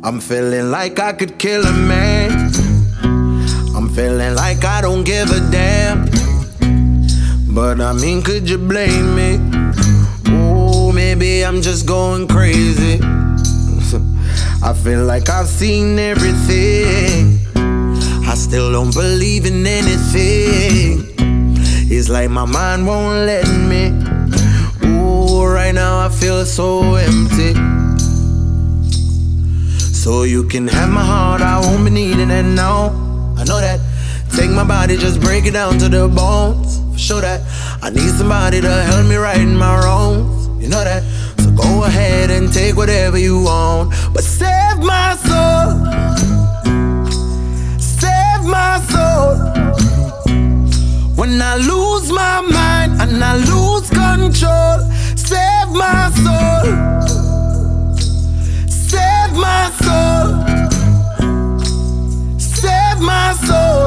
I'm feeling like I could kill a man. I'm feeling like I don't give a damn. But I mean, could you blame me? Oh, maybe I'm just going crazy. I feel like I've seen everything. I still don't believe in anything. It's like my mind won't let me. Ooh, right now I feel so empty. So you can have my heart, I won't be needing it now. I know that. Take my body, just break it down to the bones. For sure that I need somebody to help me right in my wrongs. You know that. So go ahead and take whatever you want, but save my soul. Save my soul. When I lose my mind and I lose control, save my soul. Save my soul. Save my soul.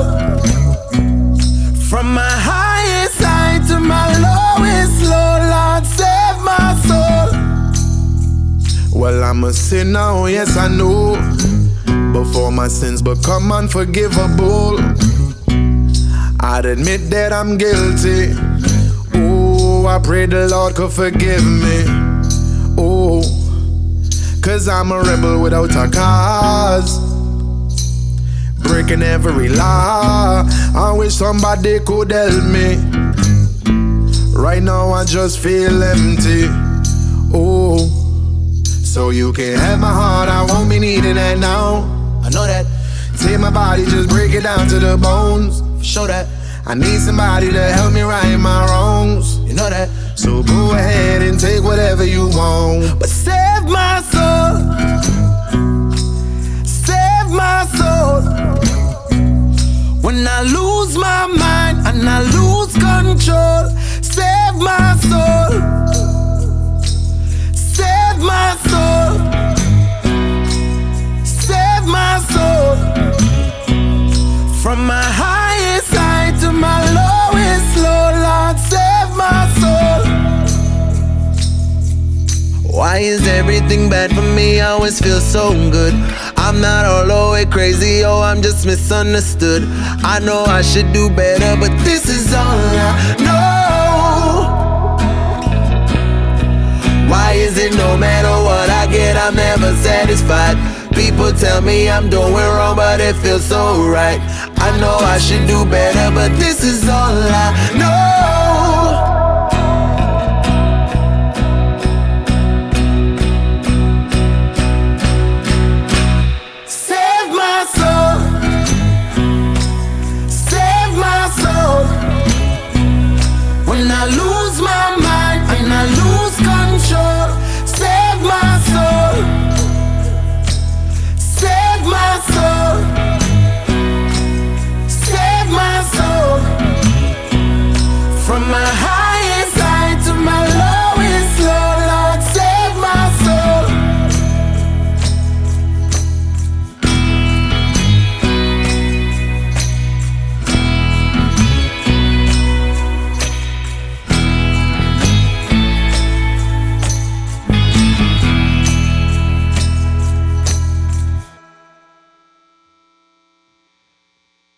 From my highest high to my lowest low, Lord, save my soul. Well, I'm a sinner, oh yes I know. Before my sins become unforgivable, I'd admit that I'm guilty. Oh, I pray the Lord could forgive me. Oh, 'cause I'm a rebel without a cause, breaking every law. I wish somebody could help me. Right now I just feel empty. Oh, so you can have my heart, I won't be needing that now. I know that. Take my body, just break it down to the bones. Show that I need somebody to help me right my wrongs. You know that. So go ahead and take whatever you want, but save my soul. Save my soul. When I lose my mind and I lose control, save my soul. Save my soul. Save my soul. From my highest high to my lowest low, Lord, save my soul. Why is everything bad for me? I always feel so good. I'm not all the way crazy, oh, I'm just misunderstood. I know I should do better, but this is all I know. Why is it no matter what I get, I'm never satisfied? People tell me I'm doing wrong, but it feels so right. I know I should do better, but this is all I know.